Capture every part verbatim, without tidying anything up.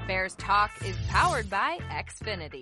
Bears Talk is powered by Xfinity.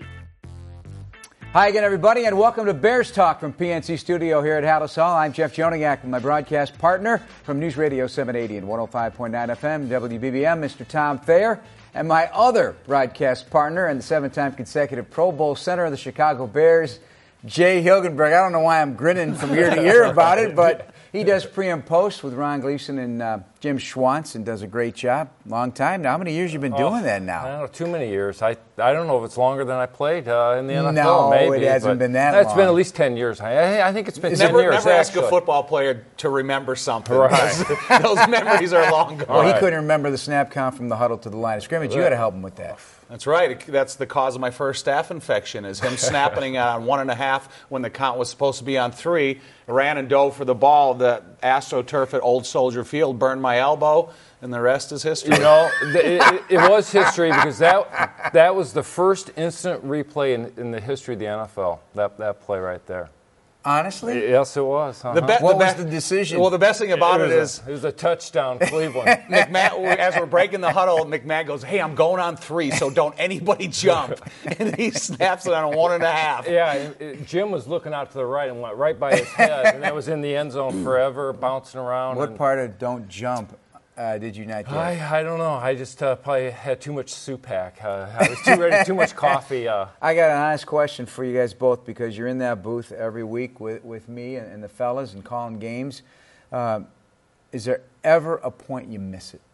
Hi again, everybody, and welcome to Bears Talk from P N C Studio here at Halas Hall. I'm Jeff Joniak with my broadcast partner from News Radio seven eighty and one oh five point nine F M, W B B M, Mister Tom Thayer, and my other broadcast partner and the seven-time consecutive Pro Bowl center of the Chicago Bears, Jay Hilgenberg. I don't know why I'm grinning from ear to ear about it, but he does pre and post with Ron Gleason and uh, Jim Schwantz and does a great job. Long time now. How many years you been doing oh, that now? I don't know, too many years. I I don't know if it's longer than I played uh, in the N F No, L. Maybe, it hasn't been that long. It's been at least ten years. I, I think it's been never, ten years. Never ask actually. a football player to remember something. Right. Those memories are long gone. Well, he right. couldn't remember the snap count from the huddle to the line of scrimmage. You had to help him with that. That's right. That's the cause of my first staph infection, is him snapping on one and a half when the count was supposed to be on three. Ran and dove for the ball. The AstroTurf at Old Soldier Field burned my elbow, and the rest is history. You know, it, it, it was history because that that was the first instant replay in, in the history of the N F L, that, that play right there. Honestly? Yes, it was. Uh-huh. The be- What the was be- the decision? Well, the best thing about it, it is a, it was a touchdown, Cleveland. McMahon, as we're breaking the huddle, McMahon goes, "Hey, I'm going on three, so don't anybody jump." And he snaps it on a one and a half. Yeah, it, it, Jim was looking out to the right and went right by his head, and that was in the end zone forever, bouncing around. What and, part of don't jump uh, did you not get? I, I don't know. I just uh, probably had too much Supac. Uh, I was too ready, too much coffee. Uh. I got an honest question for you guys both, because you're in that booth every week with, with me and, and the fellas and calling games. Uh, is there ever a point you miss it?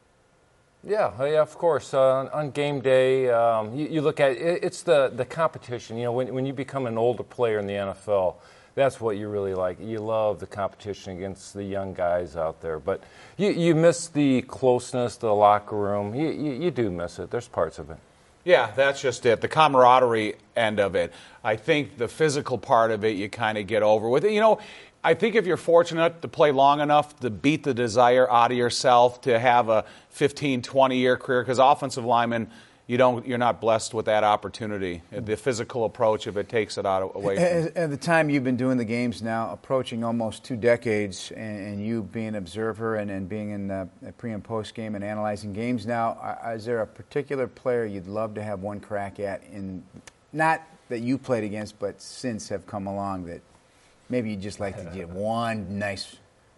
Yeah, yeah, of course. Uh, on game day, um, you, you look at it, it's the, the competition. You know, when when you become an older player in the N F L, that's what you really like. You love the competition against the young guys out there. But you, you miss the closeness, the locker room. You, you, you do miss it. There's parts of it. Yeah, that's just it. The camaraderie end of it. I think the physical part of it, you kind of get over with it. You know, I think if you're fortunate to play long enough to beat the desire out of yourself to have a fifteen, twenty-year career, because offensive linemen, you don't, you're not blessed with that opportunity. The physical approach, if it takes it out away from At, at the time you've been doing the games now, approaching almost two decades, and, and you being an observer and, and being in the pre- and post-game and analyzing games now, are, is there a particular player you'd love to have one crack at, in not that you played against, but since have come along, that maybe you'd just like to get one nice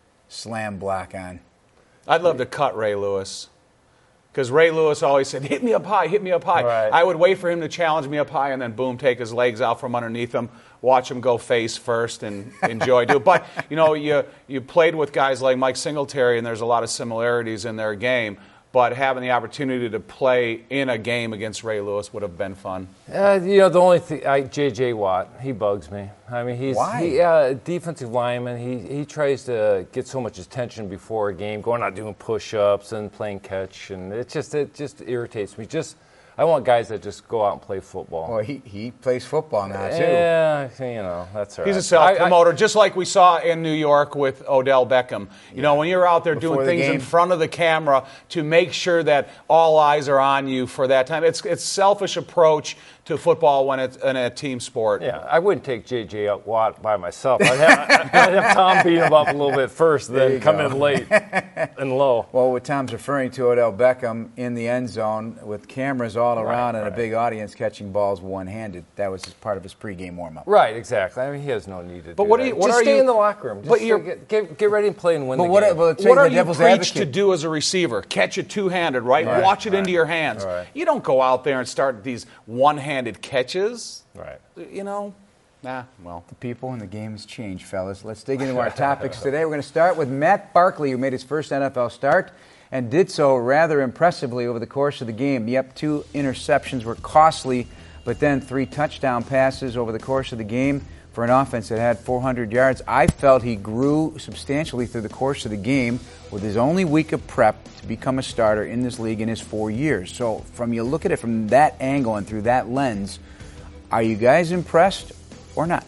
slam block on? I'd love to cut Ray Lewis. Because Ray Lewis always said, "Hit me up high, hit me up high." Right. I would wait for him to challenge me up high, and then boom, take his legs out from underneath him, watch him go face first, and enjoy doing it. But you know, you you played with guys like Mike Singletary, and there's a lot of similarities in their game. But having the opportunity to play in a game against Ray Lewis would have been fun. Uh, you know, the only thing, I, J J. Watt, he bugs me. I mean, he's Why? He, uh, defensive lineman. He he tries to get so much attention before a game, going out doing push-ups and playing catch, and it just it just irritates me. Just I want guys that just go out and play football. Well, he, he plays football now, too. Yeah, you know, that's all right. He's a self-promoter, just like we saw in New York with Odell Beckham. You Yeah. know, when you're out there Before doing the things game. in front of the camera to make sure that all eyes are on you for that time, it's it's selfish approach to football when it's in a team sport. Yeah, I wouldn't take J J. Watt by myself. I'd have, I'd have Tom beat him up a little bit first, There you then come go. in late and low. Well, what Tom's referring to, Odell Beckham in the end zone with cameras all around Right, and a right. big audience catching balls one-handed. That was his part of his pregame warm-up. Right, exactly. I mean, he has no need to But do what that. do you- what Just are stay you- in the locker room. Just but you're- get, get, get ready and play and win But the what, game. well, What are the you devil's preached advocate. to do as a receiver? Catch it two-handed, right? Right, Watch it right. into your hands. Right. You don't go out there and start these one-handed catches. Right. You know, nah, well. The people and the game has changed, fellas. Let's dig into our topics today. We're going to start with Matt Barkley, who made his first N F L start and did so rather impressively over the course of the game. Yep, two interceptions were costly, but then three touchdown passes over the course of the game for an offense that had four hundred yards. I felt he grew substantially through the course of the game with his only week of prep to become a starter in this league in his four years. So from you look at it from that angle and through that lens, are you guys impressed or not?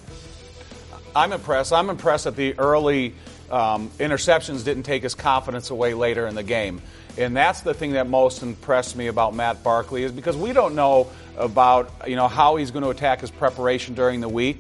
I'm impressed. I'm impressed that the early um, interceptions didn't take his confidence away later in the game. And that's the thing that most impressed me about Matt Barkley, is because we don't know about, you know, how he's going to attack his preparation during the week.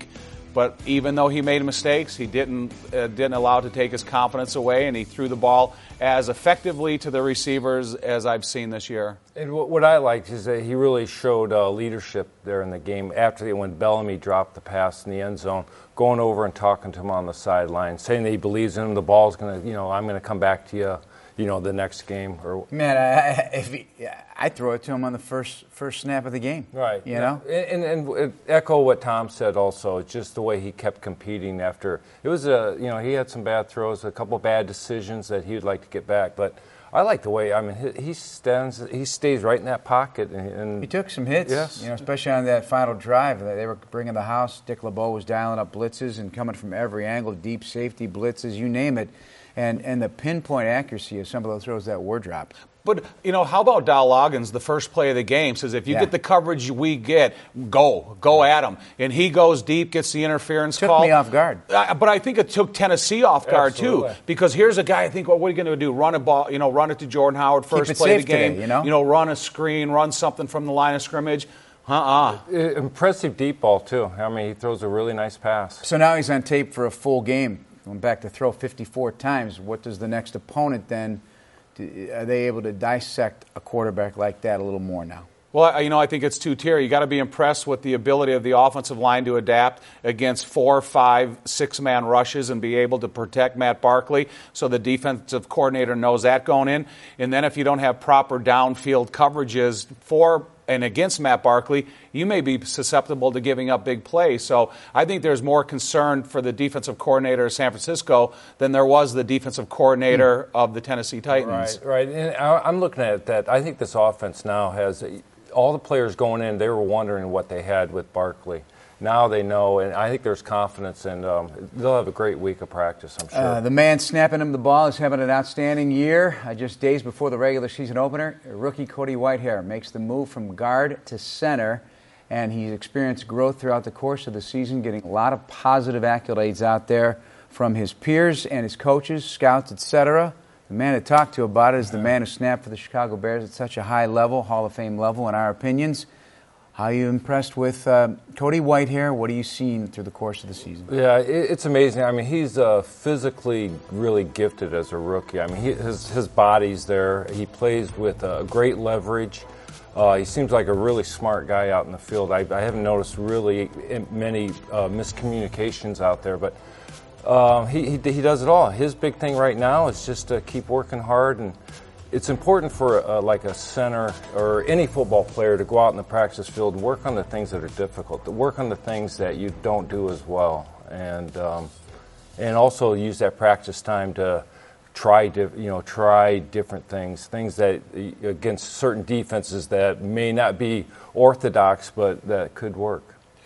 But even though he made mistakes, he didn't uh, didn't allow it to take his confidence away, and he threw the ball as effectively to the receivers as I've seen this year. And what I liked is that he really showed uh, leadership there in the game after when Bellamy dropped the pass in the end zone, going over and talking to him on the sideline, saying that he believes in him. The ball's going to, you know, I'm going to come back to you, you know, the next game. Or man, I, if he, I throw it to him on the first first snap of the game. Right. You yeah. know, and, and, and echo what Tom said. Also, it's just the way he kept competing after it was a, you know, he had some bad throws, a couple bad decisions that he would like to get back, but. I like the way. I mean, he, he stands. He stays right in that pocket, and, and he took some hits. Yes. You know, especially on that final drive. They were bringing the house. Dick LeBeau was dialing up blitzes and coming from every angle, deep safety blitzes, you name it, and and the pinpoint accuracy of some of those throws that were dropped. But, you know, how about Dow Loggins, the first play of the game, says if you Yeah. get the coverage we get, go. Go at him. And he goes deep, gets the interference Took call. me off guard. Uh, but I think it took Tennessee off guard, Absolutely. too. Because here's a guy, I think, what, what are you going to do? Run a ball, you know, run it to Jordan Howard, first it play of safe the game. today, you know? You know, run a screen, run something from the line of scrimmage. Uh-uh. Uh, impressive deep ball too. I mean, he throws a really nice pass. So now he's on tape for a full game. Going back to throw fifty-four times. What does the next opponent then? Do, are they able to dissect a quarterback like that a little more now? Well, you know, I think it's two-tier. You got to be impressed with the ability of the offensive line to adapt against four, five, six-man rushes and be able to protect Matt Barkley. So the defensive coordinator knows that going in. And then if you don't have proper downfield coverages for and against Matt Barkley, you may be susceptible to giving up big plays. So I think there's more concern for the defensive coordinator of San Francisco than there was the defensive coordinator mm. of the Tennessee Titans. Right, right. And I'm looking at that. I think this offense now has all the players going in. They were wondering what they had with Barkley. Now they know, and I think there's confidence, and um, they'll have a great week of practice, I'm sure. Uh, the man snapping him the ball is having an outstanding year. Uh, just days before the regular season opener, rookie Cody Whitehair makes the move from guard to center, and he's experienced growth throughout the course of the season, getting a lot of positive accolades out there from his peers and his coaches, scouts, et cetera. The man to talk to about it is the man who snapped for the Chicago Bears at such a high level, Hall of Fame level in our opinions. How are you impressed with uh, Cody Whitehair? What have you seen through the course of the season? Yeah, it, it's amazing. I mean, he's uh, physically really gifted as a rookie. I mean, he, his his body's there. He plays with uh, great leverage. Uh, he seems like a really smart guy out in the field. I, I haven't noticed really many uh, miscommunications out there, but uh, he, he he does it all. His big thing right now is just to keep working hard, and it's important for uh, like a center or any football player to go out in the practice field and work on the things that are difficult, to work on the things that you don't do as well, and um, and also use that practice time to try, diff- you know, try different things, things that against certain defenses that may not be orthodox, but that could work.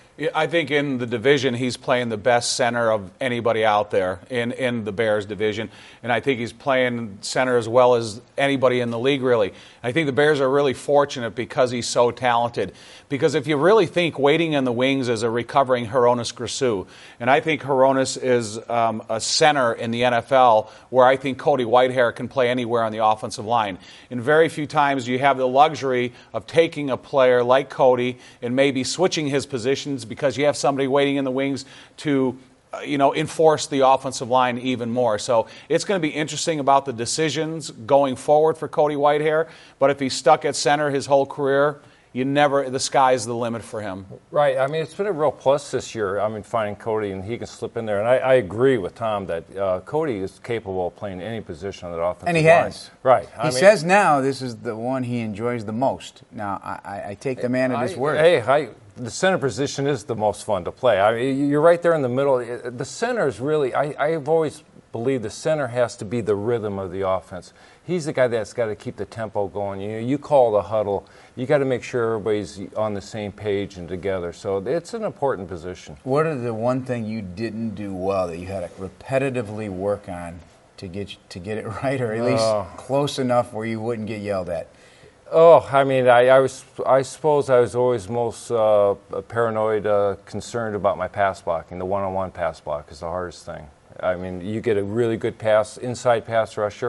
I think in the division, he's playing the best center of anybody out there in, in the Bears division. And I think he's playing center as well as anybody in the league, really. I think the Bears are really fortunate because he's so talented. Because if you really think waiting in the wings is a recovering Hronis Grasu, and I think Hronis is um, a center in the N F L where I think Cody Whitehair can play anywhere on the offensive line. And very few times you have the luxury of taking a player like Cody and maybe switching his positions because you have somebody waiting in the wings to, uh, you know, enforce the offensive line even more. So it's going to be interesting about the decisions going forward for Cody Whitehair. But if he's stuck at center his whole career, you never, the sky's the limit for him. Right. I mean, it's been a real plus this year. I mean, finding Cody, and he can slip in there. And I, I agree with Tom that uh, Cody is capable of playing any position on that offensive line. And he has. Right. He I mean, says now this is the one he enjoys the most. Now, I, I take the man at his I, word. Hey, I, the center position is the most fun to play. I mean, you're right there in the middle. The center is really, I, I've always believed the center has to be the rhythm of the offense. He's the guy that's got to keep the tempo going. You know, you call the huddle. You got to make sure everybody's on the same page and together. So it's an important position. What are the one thing you didn't do well that you had to repetitively work on to get to get it right, or at least uh, close enough where you wouldn't get yelled at? Oh, I mean, I, I was. I suppose I was always most uh, paranoid, uh, concerned about my pass blocking. The one-on-one pass block is the hardest thing. I mean, you get a really good pass, inside pass rusher.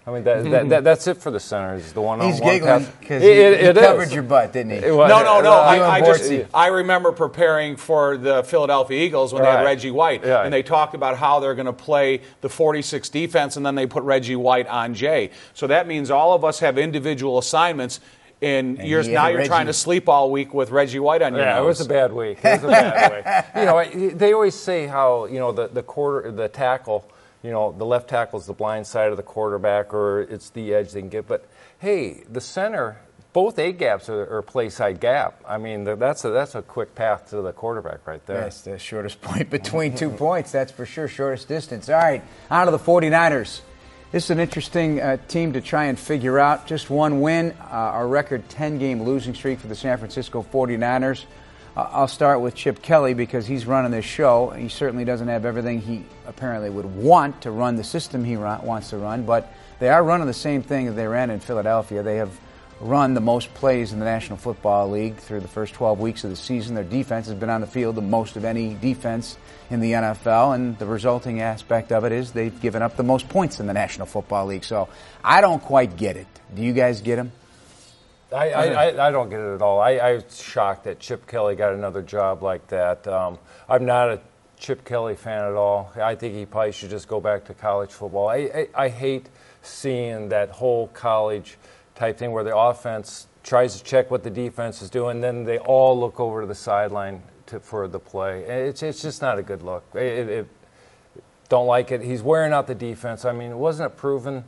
I mean, that, that, that that's it for the centers. The one on He's one giggling pass. because It- he, it- he it covered is. your butt, didn't he? It was- No, no, no. uh, I, You and I just Bortzy. I remember preparing for the Philadelphia Eagles when they had Right. Reggie White, Yeah. and they talked about how they're going to play the forty-six defense, and then they put Reggie White on Jay. So that means all of us have individual assignments. And, And you're, he now had you're Reggie. trying to sleep all week with Reggie White on your Yeah, nose. it was a bad week. It was a bad week. You know, I- they always say how, you know, the, the quarter, the tackle, you know, the left tackle is the blind side of the quarterback, or it's the edge they can get. But hey, the center, both A gaps are, are play side gap. I mean, that's a that's a quick path to the quarterback right there. That's the shortest point between two points, that's for sure, shortest distance. All right, on to the forty-niners. This is an interesting uh, team to try and figure out. Just one win, uh, our record ten-game losing streak for the San Francisco forty-niners. Uh, I'll start with Chip Kelly because he's running this show. He certainly doesn't have everything he apparently would want to run the system he run, wants to run, but they are running the same thing that they ran in Philadelphia. They have run the most plays in the National Football League through the first twelve weeks of the season. Their defense has been on the field the most of any defense in the N F L, and the resulting aspect of it is they've given up the most points in the National Football League. So I don't quite get it. Do you guys get him? I, I, I, I don't get it at all. I, I was shocked that Chip Kelly got another job like that. Um, I'm not a Chip Kelly fan at all. I think he probably should just go back to college football. I, I, I hate seeing that whole college type thing where the offense tries to check what the defense is doing, then they all look over to the sideline to, for the play. It's it's just not a good look. It, it, it, don't like it. He's wearing out the defense. I mean, wasn't it proven?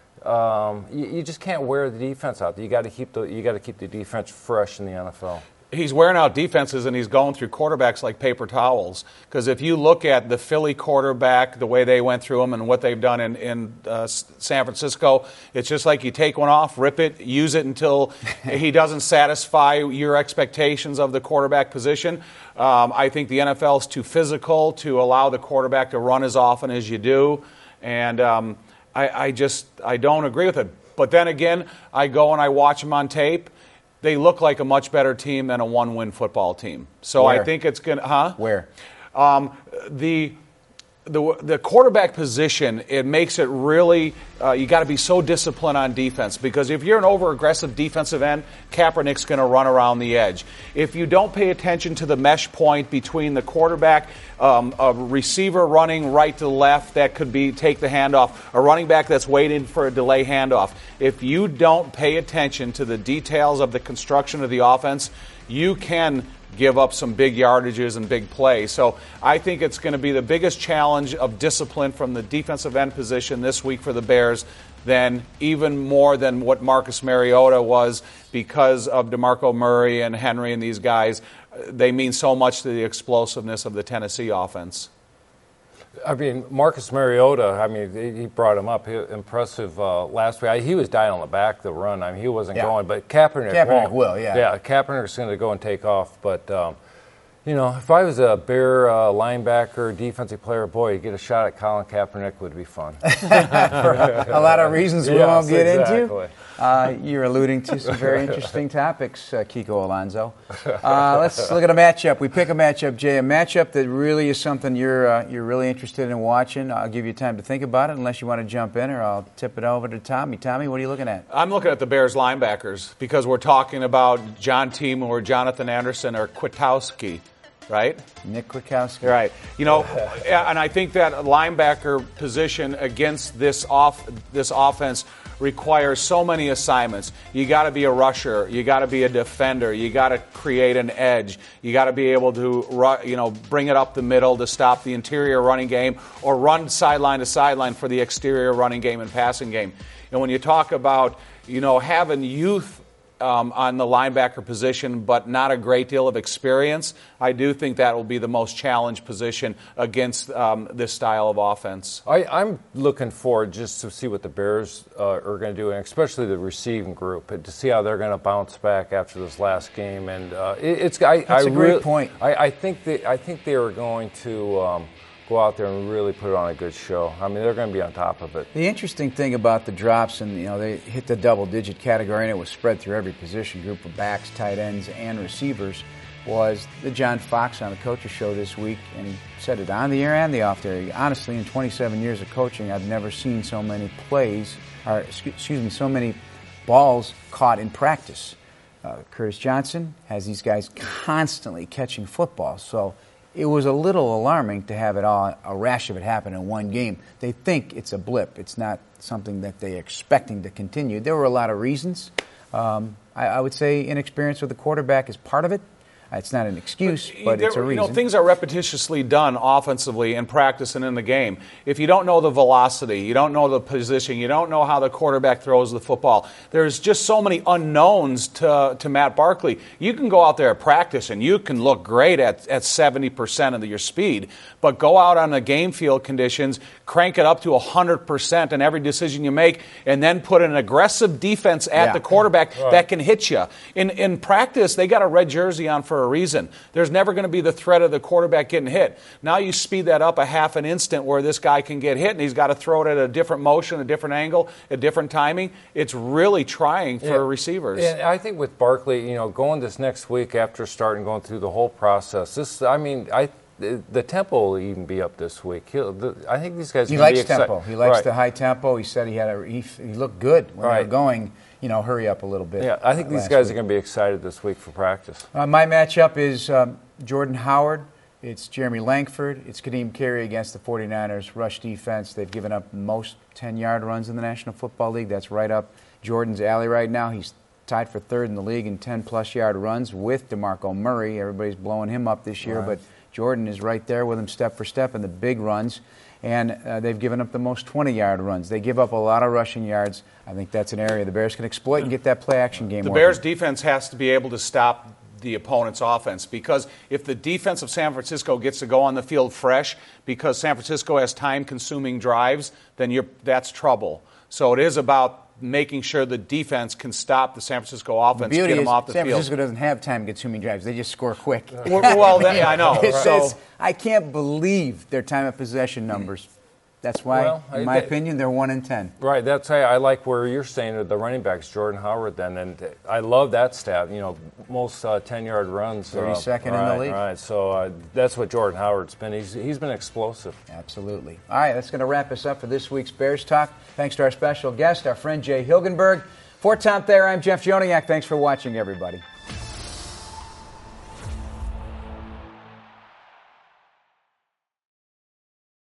Um, you, you just can't wear the defense out. You got to keep the you got to keep the defense fresh in the N F L. He's wearing out defenses, and he's going through quarterbacks like paper towels. Because if you look at the Philly quarterback, the way they went through them and what they've done in, in uh, San Francisco, it's just like you take one off, rip it, use it until he doesn't satisfy your expectations of the quarterback position. Um, I think the N F L is too physical to allow the quarterback to run as often as you do. And um, I, I just I don't agree with it. But then again, I go and I watch them on tape. They look like a much better team than a one-win football team. So Where? I think it's going to, huh? Where? Um, the, the the quarterback position, it makes it really, uh, you got to be so disciplined on defense, because if you're an over-aggressive defensive end, Kaepernick's going to run around the edge. If you don't pay attention to the mesh point between the quarterback, um, a receiver running right to left, that could be take the handoff, a running back that's waiting for a delay handoff. If you don't pay attention to the details of the construction of the offense, you can give up some big yardages and big plays. So I think it's going to be the biggest challenge of discipline from the defensive end position this week for the Bears, than even more than what Marcus Mariota was, because of DeMarco Murray and Henry and these guys. They mean so much to the explosiveness of the Tennessee offense. I mean, Marcus Mariota, I mean, he brought him up. He, impressive uh, last week. I, he was dying on the back, the run. I mean, he wasn't Yeah. going, but Kaepernick, Kaepernick won't. will, yeah. Yeah, Kaepernick's going to go and take off. But, um, you know, if I was a Bear uh, linebacker, defensive player, boy, get a shot at Colin Kaepernick would be fun. For a lot of reasons we Yes, won't get exactly. into. Uh, you're alluding to some very interesting topics, uh, Kiko Alonso. Uh, let's look at a matchup. We pick a matchup, Jay, a matchup that really is something you're uh, you're really interested in watching. I'll give you time to think about it, unless you want to jump in, or I'll tip it over to Tommy. Tommy, what are you looking at? I'm looking at the Bears linebackers, because we're talking about John Team or Jonathan Anderson or Kwiatkowski, right? Nick Kwiatkowski. Right. You know, and I think that linebacker position against this off this offense requires so many assignments. You got to be a rusher. You got to be a defender. You got to create an edge. You got to be able to, you know, bring it up the middle to stop the interior running game, or run sideline to sideline for the exterior running game and passing game. And when you talk about, you know, having youth Um, on the linebacker position, but not a great deal of experience, I do think that will be the most challenged position against um, this style of offense. I, I'm looking forward just to see what the Bears uh, are going to do, and especially the receiving group, to see how they're going to bounce back after this last game. And uh, it, it's I, That's I a great really, point. I, I think they, I think they are going to um, go out there and really put on a good show. I mean, they're going to be on top of it. The interesting thing about the drops, and you know, they hit the double-digit category, and it was spread through every position group of backs, tight ends, and receivers, was the John Fox on the Coaches Show this week, and he said it on the air and the off the air. Honestly, in twenty-seven years of coaching, I've never seen so many plays or excuse me, so many balls caught in practice. Uh, Curtis Johnson has these guys constantly catching footballs, so it was a little alarming to have it all, a rash of it happen in one game. They think it's a blip. It's not something that they're expecting to continue. There were a lot of reasons. Um, I, I would say inexperience with the quarterback is part of it. It's not an excuse, but, but there, it's a reason. You know, things are repetitiously done offensively in practice and in the game. If you don't know the velocity, you don't know the position, you don't know how the quarterback throws the football, there's just so many unknowns to, to Matt Barkley. You can go out there at practice and you can look great at, at seventy percent of your speed, but go out on the game field conditions, crank it up to one hundred percent in every decision you make, and then put an aggressive defense at yeah. the quarterback right. that can hit you. In, in practice, they got a red jersey on for a reason. There's never going to be the threat of the quarterback getting hit. Now you speed that up a half an instant where this guy can get hit and he's got to throw it at a different motion, a different angle, a different timing. It's really trying for yeah. receivers. And I think with Barkley, you know, going this next week after starting going through the whole process, this, I mean, I the tempo will even be up this week. He'll, the, I think these guys. He be likes exci- tempo. He likes right. the high tempo. He said he had a he, he looked good when right. they were going. You know, hurry up a little bit. Yeah, I think uh, these last guys week. are going to be excited this week for practice. Uh, my matchup is um, Jordan Howard. It's Jeremy Langford. It's Kadeem Carey against the 49ers rush defense. They've given up most ten-yard runs in the National Football League. That's right up Jordan's alley right now. He's tied for third in the league in ten-plus yard runs with DeMarco Murray. Everybody's blowing him up this year, right. but Jordan is right there with him step for step in the big runs. And uh, they've given up the most twenty-yard runs. They give up a lot of rushing yards. I think that's an area the Bears can exploit and get that play-action game The working. Bears' defense has to be able to stop the opponent's offense, because if the defense of San Francisco gets to go on the field fresh because San Francisco has time-consuming drives, then you're, that's trouble. So it is about making sure the defense can stop the San Francisco offense, the get beauty them is off the San field. Francisco doesn't have time-consuming drives. They just score quick. Well, well then, I know. It's, So- it's, I can't believe their time of possession numbers. That's why, Well, in I- my they- opinion, they're one in ten. Right, that's why I like where you're saying that the running backs, Jordan Howard, then, and I love that stat. You know, most uh, ten-yard runs, thirty-second uh, in the right, league. Right, so uh, that's what Jordan Howard's been. He's he's been explosive. Absolutely. All right, that's going to wrap us up for this week's Bears Talk. Thanks to our special guest, our friend Jay Hilgenberg. For Tom Thayer, I'm Jeff Joniak. Thanks for watching, everybody.